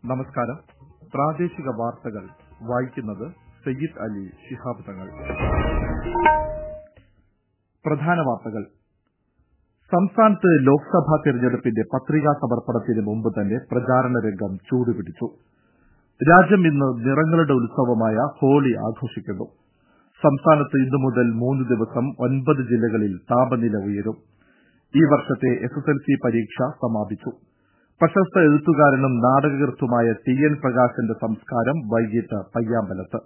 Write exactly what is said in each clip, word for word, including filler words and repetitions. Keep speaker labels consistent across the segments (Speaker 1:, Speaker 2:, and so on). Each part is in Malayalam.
Speaker 1: നമസ്കാരം. പ്രാദേശിക വാർത്തകൾ വായിക്കുന്നത് സയ്യിദ് അലി ശിഹാബ് തങ്ങൾ. പ്രധാന വാർത്തകൾ. സംസ്ഥാനത്ത് ലോക്സഭാ തെരഞ്ഞെടുപ്പിന്റെ പത്രികാ സമർപ്പണത്തിന് മുമ്പ് തന്നെ പ്രചാരണ രംഗം ചൂടുപിടിച്ചു. രാജ്യം ഇന്ന് നിറങ്ങളുടെ ഉത്സവമായ ഹോളി ആഘോഷിക്കുന്നു. സംസ്ഥാനത്ത് ഇന്നു മുതൽ മൂന്ന് ദിവസം ഒൻപത് ജില്ലകളിൽ താപനില ഉയരും. ഈ വർഷത്തെ എസ് എസ് എൽ സി പരീക്ഷ സമാപിച്ചു. പ്രശസ്ത എഴുത്തുകാരനും നാടകകൃത്തുമായ ടി എൻ പ്രകാശന്റെ സംസ്കാരം വൈകിട്ട് പയ്യാമ്പലത്ത്.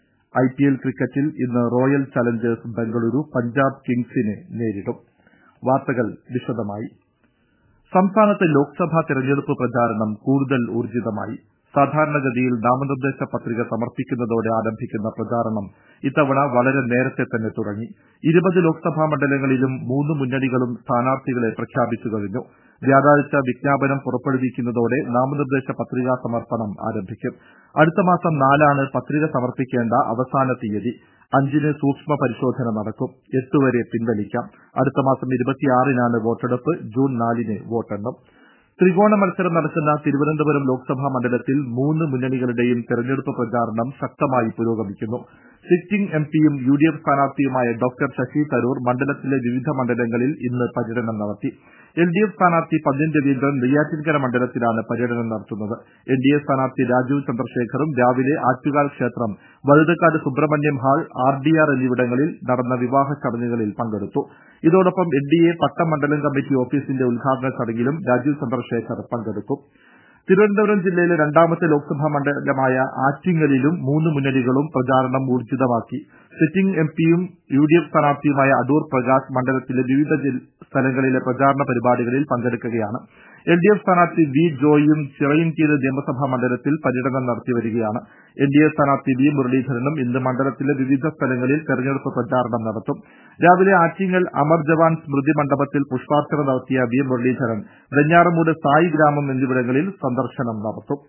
Speaker 1: ഐ പി എൽ ക്രിക്കറ്റിൽ ഇന്ന് റോയൽ ചലഞ്ചേഴ്സ് ബംഗളൂരു പഞ്ചാബ് കിങ്സിനെ നേരിടും. വാർത്തകൾ വിശദമായി. സംസ്ഥാനത്ത് ലോക്സഭാ തെരഞ്ഞെടുപ്പ് പ്രചാരണം കൂടുതൽ ഊർജിതമായി. സാധാരണഗതിയിൽ നാമനിർദ്ദേശ പത്രിക സമർപ്പിക്കുന്നതോടെ ആരംഭിക്കുന്ന പ്രചാരണം ഇത്തവണ വളരെ നേരത്തെ തന്നെ തുടങ്ങി. ഇരുപത് ലോക്സഭാ മണ്ഡലങ്ങളിലും മൂന്ന് മുന്നണികളും സ്ഥാനാർത്ഥികളെ പ്രഖ്യാപിച്ചു കഴിഞ്ഞു. വ്യാഴാഴ്ച വിജ്ഞാപനം പുറപ്പെടുവിക്കുന്നതോടെ നാമനിർദ്ദേശ പത്രികാ സമർപ്പണം ആരംഭിക്കും. അടുത്ത മാസം നാലാണ് പത്രിക സമർപ്പിക്കേണ്ട അവസാന തീയതി. അഞ്ചിന് സൂക്ഷ്മ പരിശോധന നടക്കും. എട്ട് വരെ പിൻവലിക്കാം. അടുത്ത മാസം ഇരുപത്തിയാറിനാണ് വോട്ടെടുപ്പ്. ജൂൺ നാലിന് വോട്ടെണ്ണും. ത്രികോണ മത്സരം നടക്കുന്ന തിരുവനന്തപുരം ലോക്സഭാ മണ്ഡലത്തിൽ മൂന്ന് മുന്നണികളുടെയും തെരഞ്ഞെടുപ്പ് പ്രചാരണം ശക്തമായി പുരോഗമിക്കുന്നു. സിറ്റിംഗ് എം പിയും യു ഡി എഫ് സ്ഥാനാർത്ഥിയുമായ ഡോക്ടർ ശശി തരൂർ മണ്ഡലത്തിലെ വിവിധ മണ്ഡലങ്ങളിൽ ഇന്ന് പര്യടനം നടത്തി. എൽ ഡി എഫ് സ്ഥാനാർത്ഥി പന്ന്യൻ രവീന്ദ്രൻ നെയ്യാറ്റിൻകര മണ്ഡലത്തിലാണ് പര്യടനം നടത്തുന്നത്. എൻ ഡി എ സ്ഥാനാർത്ഥി രാജീവ് ചന്ദ്രശേഖറും രാവിലെ ആറ്റുകാൽ ക്ഷേത്രം, Vazhuthacaud Subramaniam hall, R D R എന്നിവിടങ്ങളിൽ നടന്ന വിവാഹ ചടങ്ങുകളിൽ പങ്കെടുത്തു. ഇതോടൊപ്പം എൻ ഡി എ പട്ടം മണ്ഡലം കമ്മിറ്റി ഓഫീസിന്റെ ഉദ്ഘാടന ചടങ്ങിലും രാജീവ് ചന്ദ്രശേഖർ പങ്കെടുക്കും. തിരുവനന്തപുരം ജില്ലയിലെ രണ്ടാമത്തെ ലോക്സഭാ മണ്ഡലമായ ആറ്റിങ്ങലിലും മൂന്ന് മുന്നണികളും പ്രചാരണം ഊർജിതമാക്കി. സിറ്റിംഗ് എം പിയും യു ഡി എഫ് സ്ഥാനാർത്ഥിയുമായ അടൂർ പ്രകാശ് മണ്ഡലത്തിലെ വിവിധ സ്ഥലങ്ങളിലെ പ്രചാരണ പരിപാടികളിൽ പങ്കെടുക്കുകയാണ്. എൽ ഡി എഫ് സ്ഥാനാർത്ഥി വി ജോയിയും ചിറയിൻകീഴ് നിയമസഭാ മണ്ഡലത്തിൽ പര്യടനം നടത്തിവരികയാണ്. എൻ ഡി എ സ്ഥാനാർത്ഥി വി മുരളീധരനും ഇന്ന് മണ്ഡലത്തിലെ വിവിധ സ്ഥലങ്ങളിൽ തെരഞ്ഞെടുപ്പ് പ്രചാരണം നടത്തും. രാവിലെ ആറ്റിങ്ങൽ അമർ ജവാൻ സ്മൃതി മണ്ഡപത്തിൽ പുഷ്പാർച്ചന നടത്തിയ വി മുരളീധരൻ വെഞ്ഞാറമൂട് സായി ഗ്രാമം എന്നിവിടങ്ങളിൽ സന്ദർശനം നടത്തും.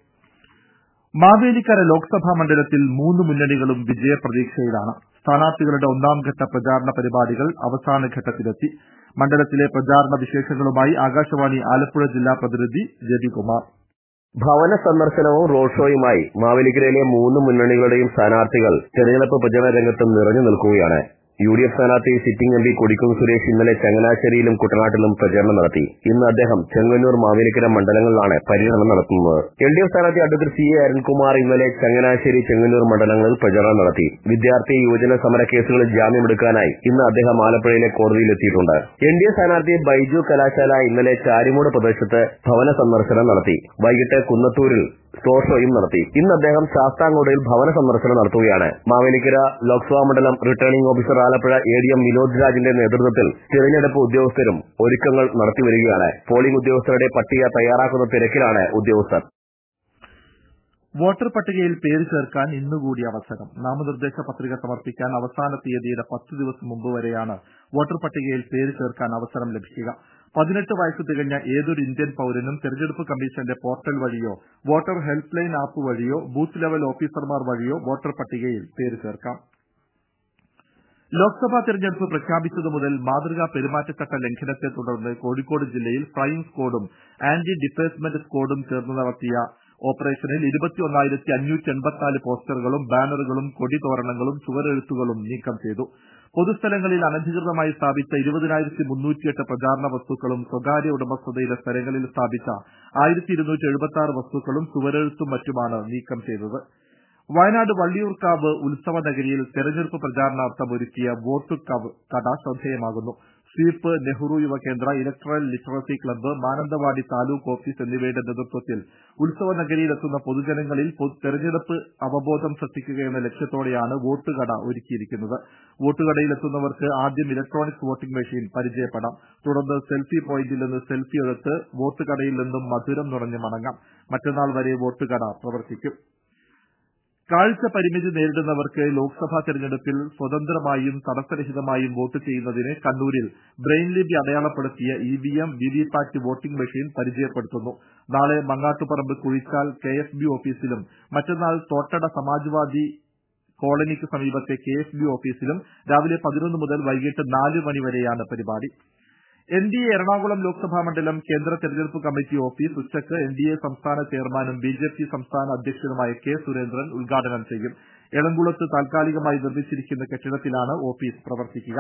Speaker 1: മാവേലിക്കര ലോക്സഭാ മണ്ഡലത്തിൽ മൂന്ന് മുന്നണികളും വിജയപ്രതീക്ഷയിലാണ്. സ്ഥാനാർത്ഥികളുടെ ഒന്നാംഘട്ട പ്രചാരണ പരിപാടികൾ അവസാന ഘട്ടത്തിലെത്തി. മണ്ഡലത്തിലെ പ്രചാരണ വിശേഷങ്ങളുമായി ആകാശവാണി ആലപ്പുഴ ജില്ലാ പ്രതിനിധി രവികുമാർ.
Speaker 2: ഭവന സന്ദർശനവും റോഡ് ഷോയുമായി മാവേലിക്കരയിലെ മൂന്ന് മുന്നണികളുടെയും സ്ഥാനാർത്ഥികൾ തെരഞ്ഞെടുപ്പ് പ്രചരണ രംഗത്ത് നിറഞ്ഞു നിൽക്കുകയാണ്. യു ഡി എഫ് സ്ഥാനാർത്ഥി sitting M P Kodikunnu Suresh ഇന്നലെ ചങ്ങനാശ്ശേരിയിലും കുട്ടനാട്ടിലും പ്രചരണം നടത്തി. ഇന്ന് അദ്ദേഹം ചെങ്ങന്നൂർ, മാവേലിക്കര മണ്ഡലങ്ങളിലാണ് പര്യടനം നടത്തുന്നത്. എൽ ഡി എഫ് സ്ഥാനാർത്ഥി അഡ്വക്കേറ്റ് സി എ അരുൺകുമാർ ഇന്നലെ ചങ്ങനാശ്ശേരി, ചെങ്ങന്നൂർ മണ്ഡലങ്ങളിൽ പ്രചരണം നടത്തി. വിദ്യാർത്ഥി യുവജന സമര കേസുകളിൽ ജാമ്യമെടുക്കാനായി ഇന്ന് അദ്ദേഹം ആലപ്പുഴയിലെ കോടതിയിലെത്തിയിട്ടുണ്ട്. എൻ ഡി എ സ്ഥാനാർത്ഥി ബൈജു കലാശാല ഇന്നലെ ചാരിമൂട് പ്രദേശത്ത് ഭവന സന്ദർശനം നടത്തി. വൈകിട്ട് കുന്നത്തൂരിൽ റോഡ് ഷോയും നടത്തി. ഇന്ന് അദ്ദേഹം ശാസ്താംകോട്ടയിൽ ഭവന സന്ദർശനം നടത്തുകയാണ്. മാവേലിക്കര ലോക്സഭാ മണ്ഡലം returning officer Alappuzha A D M Vinod രാജിന്റെ നേതൃത്വത്തിൽ തിരഞ്ഞെടുപ്പ് ഉദ്യോഗസ്ഥരും ഒരുക്കങ്ങൾ നടത്തിവരികയാണ്. പോളിംഗ് ഉദ്യോഗസ്ഥരുടെ പട്ടിക തയ്യാറാക്കുന്ന തിരക്കിലാണ് ഉദ്യോഗസ്ഥർ.
Speaker 1: വോട്ടർ പട്ടികയിൽ പേര് ചേർക്കാൻ ഇന്നുകൂടി അവസരം. നാമനിർദ്ദേശ പത്രിക സമർപ്പിക്കാൻ അവസാന തീയതിയുടെ പത്ത് ദിവസം മുമ്പ് വരെയാണ് വോട്ടർ പട്ടികയിൽ പേര് ചേർക്കാൻ അവസരം ലഭിക്കുക. പതിനെട്ട് വയസ്സ് തികഞ്ഞ ഏതൊരു ഇന്ത്യൻ പൌരനും തെരഞ്ഞെടുപ്പ് കമ്മീഷന്റെ പോർട്ടൽ വഴിയോ വോട്ടർ ഹെൽപ്പ് ലൈൻ ആപ്പ് വഴിയോ ബൂത്ത് ലെവൽ ഓഫീസർമാർ വഴിയോ വോട്ടർ പട്ടികയിൽ പേര് ചേർക്കാം. ലോക്സഭാ തെരഞ്ഞെടുപ്പ് പ്രഖ്യാപിച്ചതു മുതൽ മാതൃകാ പെരുമാറ്റച്ചട്ട ലംഘനത്തെ തുടർന്ന് കോഴിക്കോട് ജില്ലയിൽ ഫ്ലൈയിംഗ് സ്ക്വാഡും ആന്റി ഡിഫേസ്മെന്റ് സ്ക്വാഡും ചേർന്ന് നടത്തിയ ഓപ്പറേഷനിൽ ഇരുപത്തിയൊന്നായിരത്തി അഞ്ഞൂറ്റി എൺപത്തിനാല് പോസ്റ്ററുകളും ബാനറുകളും കൊടിതോരണങ്ങളും ചുവരെഴുത്തുകളും നീക്കം ചെയ്തു. പൊതുസ്ഥലങ്ങളിൽ അനധികൃതമായി സ്ഥാപിച്ച ഇരുപതിനായിരത്തി മുന്നൂറ്റിയെട്ട് പ്രചാരണ വസ്തുക്കളും സ്വകാര്യ ഉടമസ്ഥതയിലെ സ്ഥലങ്ങളിൽ സ്ഥാപിച്ച ആയിരത്തി ഇരുന്നൂറ്റി എഴുപത്തി ആറ് വസ്തുക്കളും ചുവരെഴുത്തും മറ്റുമാണ് നീക്കം ചെയ്തത്. വയനാട് വള്ളിയൂർക്കാവ് ഉത്സവ നഗരിയിൽ തെരഞ്ഞെടുപ്പ് പ്രചാരണാർത്ഥം ഒരുക്കിയ വോട്ട് കട ശ്രദ്ധേയമാകുന്നു. Sweep, Nehru Yuva Kendra, electoral literacy club, Mananthavady taluk office എന്നിവയുടെ നേതൃത്വത്തിൽ ഉത്സവ നഗരിയിലെത്തുന്ന പൊതുജനങ്ങളിൽ തെരഞ്ഞെടുപ്പ് അവബോധം സൃഷ്ടിക്കുകയെന്ന ലക്ഷ്യത്തോടെയാണ് വോട്ടുകട ഒരുക്കിയിരിക്കുന്നത്. വോട്ടുകടയിലെത്തുന്നവർക്ക് ആദ്യം ഇലക്ട്രോണിക്സ് വോട്ടിംഗ് മെഷീൻ പരിചയപ്പെടാം. തുടർന്ന് സെൽഫി പോയിന്റിൽ നിന്ന് സെൽഫി എടുത്ത് വോട്ടുകടയിൽ നിന്നും മധുരം നുണഞ്ഞ് മടങ്ങാം. മറ്റന്നാൾ വരെ വോട്ടുകട പ്രവർത്തിക്കും. കാഴ്ച പരിമിതി നേരിടുന്നവർക്ക് ലോക്സഭാ തെരഞ്ഞെടുപ്പിൽ സ്വതന്ത്രമായും തടസ്സരഹിതമായും വോട്ട് ചെയ്യുന്നതിന് കണ്ണൂരിൽ ബ്രെയിൻ ലിപി അടയാളപ്പെടുത്തിയ E V M, V V PAT voting machine പരിചയപ്പെടുത്തുന്നു. നാളെ Mangattuparamba Kuzhichal K F B ഓഫീസിലും മറ്റന്നാൾ തോട്ടട സമാജ്വാദി കോളനിക്ക് സമീപത്തെ കെ എഫ് ബി ഓഫീസിലും രാവിലെ പതിനൊന്ന് മുതൽ വൈകിട്ട് നാല് മണി വരെയാണ് പരിപാടി. N D A Ernakulam Lok Sabha മണ്ഡലം കേന്ദ്ര തെരഞ്ഞെടുപ്പ് കമ്മിറ്റി ഓഫീസ് ഉച്ചയ്ക്ക് എൻ ഡി എ സംസ്ഥാന ചെയർമാനും ബി ജെ പി സംസ്ഥാന അധ്യക്ഷനുമായ കെ സുരേന്ദ്രൻ ഉദ്ഘാടനം ചെയ്യും. എളംകുളത്ത് താൽക്കാലികമായി നിർമ്മിച്ചിരിക്കുന്ന കെട്ടിടത്തിലാണ് ഓഫീസ് പ്രവർത്തിക്കുക.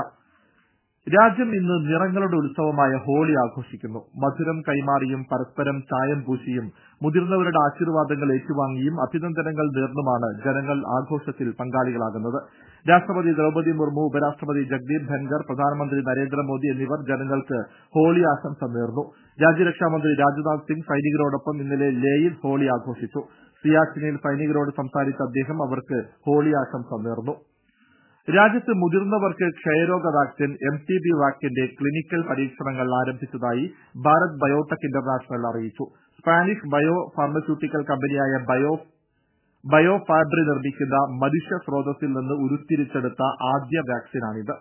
Speaker 1: രാജ്യം ഇന്ന് നിറങ്ങളുടെ ഉത്സവമായ ഹോളി ആഘോഷിക്കുന്നു. മധുരം കൈമാറിയും പരസ്പരം ചായം പൂശിയും മുതിർന്നവരുടെ ആശീർവാദങ്ങൾ ഏറ്റുവാങ്ങിയും അഭിനന്ദനങ്ങൾ നേർന്നുമാണ് ജനങ്ങൾ ആഘോഷത്തിൽ പങ്കാളികളാകുന്നത്. രാഷ്ട്രപതി ദ്രൌപദി മുർമു, ഉപരാഷ്ട്രപതി ജഗ്ദീപ് ധൻഖർ, പ്രധാനമന്ത്രി നരേന്ദ്രമോദി എന്നിവർ ജനങ്ങൾക്ക് ഹോളി ആശംസ നേർന്നു. രാജ്യരക്ഷാമന്ത്രി രാജ്നാഥ് സിംഗ് സൈനികരോടൊപ്പം ഇന്നലെ ലേയിൽ ഹോളി ആഘോഷിച്ചു. സിയാച്ചിനിൽ സൈനികരോട് സംസാരിച്ച അദ്ദേഹം അവർക്ക് ഹോളി ആശംസ നേർന്നു. രാജ്യത്ത് മുതിർന്നവർക്ക് ക്ഷയരോഗ വാക്സിൻ എം ടി ബി വാക്കിന്റെ ക്ലിനിക്കൽ പരീക്ഷണങ്ങൾ ആരംഭിച്ചതായി ഭാരത് ബയോടെക് ഇന്റർനാഷണൽ അറിയിച്ചു. സ്പാനിഷ് ബയോ ഫാർമസ്യൂട്ടിക്കൽ കമ്പനിയായ ബയോ ബയോ ഫാബ്രി നിർമ്മിക്കുന്ന മനുഷ്യ സ്രോതസ്സിൽ നിന്ന് ഉരുത്തിരിച്ചെടുത്ത ആദ്യ വാക്സിനാണിത്.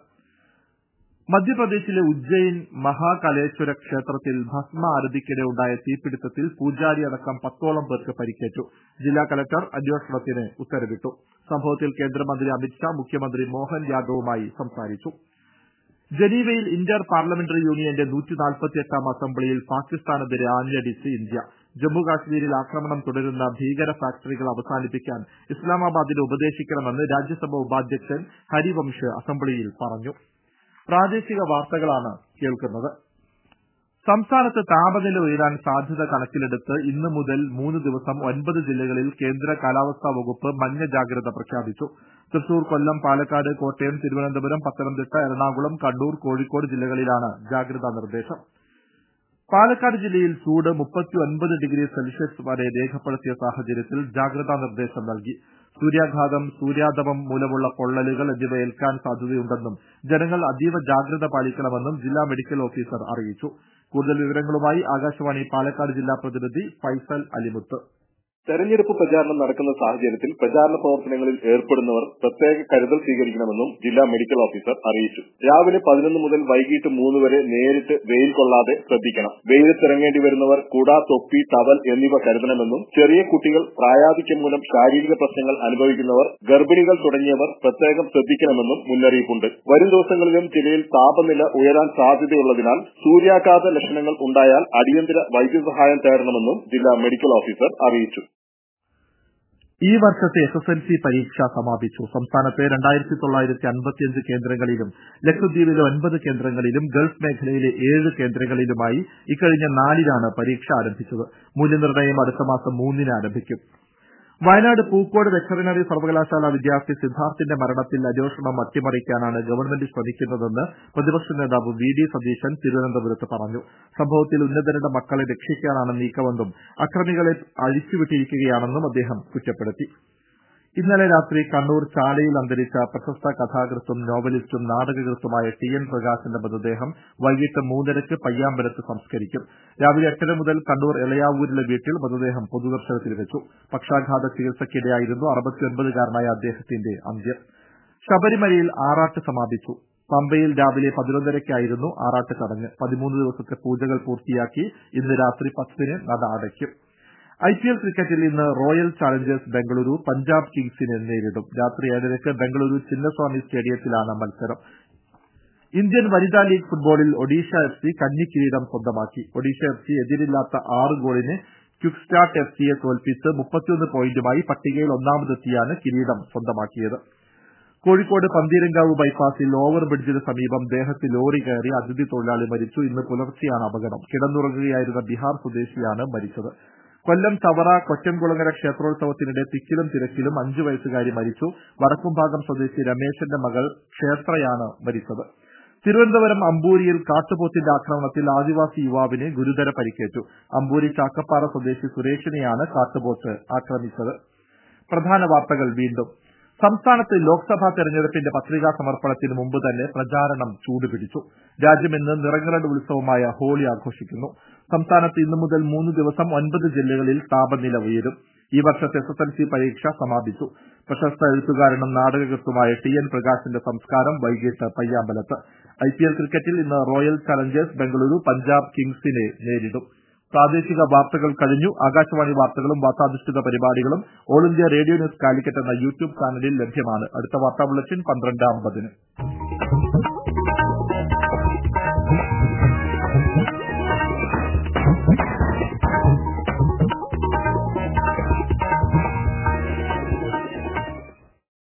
Speaker 1: മധ്യപ്രദേശിലെ ഉജ്ജയിൻ മഹാകാലേശ്വര ക്ഷേത്രത്തിൽ ഭസ്മ ആരതിക്കിടെ ഉണ്ടായ തീപിടുത്തത്തിൽ പൂജാരി അടക്കം പത്തോളം പേർക്ക് പരിക്കേറ്റു. ജില്ലാ കലക്ടർ അന്വേഷണത്തിന് ഉത്തരവിട്ടു. സംഭവത്തിൽ കേന്ദ്രമന്ത്രി അമിത്ഷാ മുഖ്യമന്ത്രി മോഹൻ യാദവുമായി സംസാരിച്ചു. ജനീവയിൽ ഇന്റർ പാർലമെന്ററി യൂണിയന്റെ നൂറ്റി നാൽപ്പത്തിയെട്ടാം അസംബ്ലിയിൽ പാകിസ്ഥാനെതിരെ ആഞ്ഞടിച്ച് ഇന്ത്യ. ജമ്മുകാശ്മീരിൽ ആക്രമണം തുടരുന്ന ഭീകര ഫാക്ടറികൾ അവസാനിപ്പിക്കാൻ ഇസ്ലാമാബാദിനെ ഉപദേശിക്കണമെന്ന് രാജ്യസഭാ ഉപാധ്യക്ഷൻ ഹരിവംശ് അസംബ്ലിയിൽ പറഞ്ഞു. പ്രാദേശിക വാർത്തകളാണ് കേൾക്കുന്നത്. സംസ്ഥാനത്ത് താപനില ഉയരാൻ സാധ്യത കണക്കിലെടുത്ത് ഇന്ന് മുതൽ മൂന്ന് ദിവസം ഒൻപത് ജില്ലകളിൽ കേന്ദ്ര കാലാവസ്ഥാ വകുപ്പ് മഞ്ഞ ജാഗ്രത പ്രഖ്യാപിച്ചു. തൃശൂർ, കൊല്ലം, പാലക്കാട്, കോട്ടയം, തിരുവനന്തപുരം, പത്തനംതിട്ട, എറണാകുളം, കണ്ണൂർ, കോഴിക്കോട് ജില്ലകളിലാണ് ജാഗ്രതാ നിർദ്ദേശം. പാലക്കാട് ജില്ലയിൽ ചൂട് മുപ്പത്തിയൊൻപത് ഡിഗ്രി സെൽഷ്യസ് വരെ രേഖപ്പെടുത്തിയ സാഹചര്യത്തിൽ ജാഗ്രതാ നിർദ്ദേശം നൽകി. സൂര്യാഘാതം, സൂര്യാതപം മൂലമുള്ള പൊള്ളലുകൾ എന്നിവ ഏൽക്കാൻ സാധ്യതയുണ്ടെന്നും ജനങ്ങൾ അതീവ ജാഗ്രത പാലിക്കണമെന്നും ജില്ലാ മെഡിക്കൽ ഓഫീസർ അറിയിച്ചു. കൂടുതൽ വിവരങ്ങളുമായി ആകാശവാണി പാലക്കാട് ജില്ലാ പ്രതിനിധി ഫൈസൽ അലിമുത്ത്.
Speaker 3: തെരഞ്ഞെടുപ്പ് പ്രചാരണം നടക്കുന്ന സാഹചര്യത്തിൽ പ്രചാരണ പ്രവർത്തനങ്ങളിൽ ഏർപ്പെടുന്നവർ പ്രത്യേക കരുതൽ സ്വീകരിക്കണമെന്നും ജില്ലാ മെഡിക്കൽ ഓഫീസർ അറിയിച്ചു. രാവിലെ പതിനൊന്ന് മുതൽ വൈകിട്ട് മൂന്ന് വരെ നേരിട്ട് വെയിൽ കൊള്ളാതെ ശ്രദ്ധിക്കണം. വെയിലത്തിറങ്ങേണ്ടി വരുന്നവർ കുട, തൊപ്പി, ടവൽ എന്നിവ കരുതണമെന്നും ചെറിയ കുട്ടികൾ, പ്രായാധിക്യം മൂലം ശാരീരിക പ്രശ്നങ്ങൾ അനുഭവിക്കുന്നവർ, ഗർഭിണികൾ തുടങ്ങിയവർ പ്രത്യേകം ശ്രദ്ധിക്കണമെന്നും മുന്നറിയിപ്പുണ്ട്. വരും ദിവസങ്ങളിലും ജില്ലയിൽ താപനില ഉയരാൻ സാധ്യതയുള്ളതിനാൽ സൂര്യാഘാത ലക്ഷണങ്ങൾ ഉണ്ടായാൽ അടിയന്തര വൈദ്യസഹായം തേടണമെന്നും ജില്ലാ മെഡിക്കൽ ഓഫീസർ അറിയിച്ചു.
Speaker 1: ഈ വർഷത്തെ എസ് എസ് എൽ സി പരീക്ഷ സമാപിച്ചു. സംസ്ഥാനത്തെ രണ്ടായിരത്തി തൊള്ളായിരത്തി അൻപത്തിയഞ്ച് കേന്ദ്രങ്ങളിലും ലക്ഷദ്വീപിലെ ഒൻപത് കേന്ദ്രങ്ങളിലും ഗൾഫ് മേഖലയിലെ ഏഴ് കേന്ദ്രങ്ങളിലുമായി ഇക്കഴിഞ്ഞ നാലിനാണ് പരീക്ഷ ആരംഭിച്ചത്. മൂല്യനിർണ്ണയം അടുത്ത മാസം മൂന്നിന് ആരംഭിക്കും. വയനാട് പൂക്കോട് വെറ്ററിനറി സർവകലാശാല വിദ്യാർത്ഥി സിദ്ധാർത്ഥിന്റെ മരണത്തിൽ അന്വേഷണം അട്ടിമറിക്കാനാണ് ഗവൺമെന്റ് ശ്രമിക്കുന്നതെന്ന് പ്രതിപക്ഷ നേതാവ് വി ഡി സതീശൻ തിരുവനന്തപുരത്ത് പറഞ്ഞു. സംഭവത്തിൽ ഉന്നതരുടെ മക്കളെ രക്ഷിക്കാനാണ് നീക്കമെന്നും അക്രമികളെ അഴിച്ചുവിട്ടിരിക്കുകയാണെന്നും അദ്ദേഹം കുറ്റപ്പെടുത്തി. ഇന്നലെ രാത്രി കണ്ണൂർ ചാലയിൽ അന്തരിച്ച പ്രശസ്ത കഥാകൃത്തും നോവലിസ്റ്റും നാടകകൃത്തുമായ ടി എൻ പ്രകാശിന്റെ മൃതദേഹം വൈകിട്ട് മൂന്നരയ്ക്ക് പയ്യാമ്പലത്ത് സംസ്കരിക്കും. രാവിലെ എട്ടര മുതൽ കണ്ണൂർ എളയാവൂരിലെ വീട്ടിൽ മൃതദേഹം പൊതുദർശനത്തിൽ വെച്ചു. പക്ഷാഘാത ചികിത്സയ്ക്കിടെയായിരുന്നു അറുപത്തിയൊൻപതുകാരനായ അദ്ദേഹത്തിന്റെ അന്ത്യം. ശബരിമലയിൽ ആറാട്ട് സമാപിച്ചു. പമ്പയിൽ രാവിലെ പതിനൊന്നരയ്ക്കായിരുന്നു ആറാട്ട് ചടങ്ങ്. പതിമൂന്ന് ദിവസത്തെ പൂജകൾ പൂർത്തിയാക്കി ഇന്ന് രാത്രി പത്തിന് നട അടയ്ക്കും. ഐ പി എൽ ക്രിക്കറ്റിൽ ഇന്ന് റോയൽ ചാലഞ്ചേഴ്സ് ബംഗളൂരു പഞ്ചാബ് കിങ്സിനെ നേരിടും. രാത്രി ഏഴരയ്ക്ക് ബംഗളൂരു ചിന്നസ്വാമി സ്റ്റേഡിയത്തിലാണ് മത്സരം. ഇന്ത്യൻ വനിതാ ലീഗ് ഫുട്ബോളിൽ ഒഡീഷ എഫ് സി കന്നി കിരീടം സ്വന്തമാക്കി. ഒഡീഷ എഫ് സി എതിരില്ലാത്ത ആറ് ഗോളിന് ക്വിക്ക് സ്റ്റാർട്ട് എഫ് സിയെ തോൽപ്പിച്ച് മുപ്പത്തിയൊന്ന് പോയിന്റുമായി പട്ടികയിൽ ഒന്നാമതെത്തിയാണ് കിരീടം സ്വന്തമാക്കിയത്. കോഴിക്കോട് പന്തീരങ്കാവ് ബൈപ്പാസിൽ ഓവർ ബ്രിഡ്ജിന് സമീപം ദേഹത്ത് ലോറി കയറി അതിഥി തൊഴിലാളി മരിച്ചു. ഇന്ന് പുലർച്ചെയാണ് അപകടം. കിടന്നുറങ്ങുകയായിരുന്ന ബീഹാർ സ്വദേശിയാണ് മരിച്ചത്. കൊല്ലം ചവറ കൊറ്റൻകുളങ്ങര ക്ഷേത്രോത്സവത്തിനിടെ തിക്കിലും തിരക്കിലും അഞ്ചു വയസ്സുകാരി മരിച്ചു. വടക്കുംഭാഗം സ്വദേശി രമേശന്റെ മകൾ ക്ഷേത്രയാണ് മരിച്ചത്. തിരുവനന്തപുരം അമ്പൂരിയിൽ കാട്ടുപോത്തിന്റെ ആക്രമണത്തിൽ ആദിവാസി യുവാവിന് ഗുരുതര പരിക്കേറ്റു. അമ്പൂരി ചാക്കപ്പാറ സ്വദേശി സുരേഷിനെയാണ് കാട്ടുപോത്ത് ആക്രമിച്ചത്. പ്രധാന വാർത്തകൾ വീണ്ടും. സംസ്ഥാനത്ത് ലോക്സഭാ തെരഞ്ഞെടുപ്പിന്റെ പത്രികാ സമർപ്പണത്തിന് മുമ്പ് തന്നെ പ്രചാരണം ചൂടുപിടിച്ചു. രാജ്യം ഇന്ന് നിറങ്ങളുടെ ഉത്സവമായ ഹോളി ആഘോഷിക്കുന്നു. സംസ്ഥാനത്ത് ഇന്നു മുതൽ മൂന്ന് ദിവസം ഒൻപത് ജില്ലകളിൽ താപനില ഉയരും. ഈ വർഷത്തെ എസ് എസ് എൽ സി പരീക്ഷ സമാപിച്ചു. പ്രശസ്ത എഴുത്തുകാരനും നാടകകൃത്തുമായ ടി എൻ പ്രകാശിന്റെ സംസ്കാരം വൈകിട്ട് പയ്യാമ്പലത്ത്. ഐ പി എൽ ക്രിക്കറ്റിൽ ഇന്ന് റോയൽ ചാലഞ്ചേഴ്സ് ബംഗളൂരു പഞ്ചാബ് കിങ്സിനെ നേരിടും. പ്രാദേശിക വാർത്തകൾ കഴിഞ്ഞു. ആകാശവാണി വാർത്തകളും വാർത്താധിഷ്ഠിത പരിപാടികളും all India radio news Calicut എന്ന യൂട്യൂബ് ചാനലിൽ ലഭ്യമാണ്. അടുത്ത വാർത്താ ബുള്ളറ്റിൻ പന്ത്രണ്ട് അമ്പതിന്.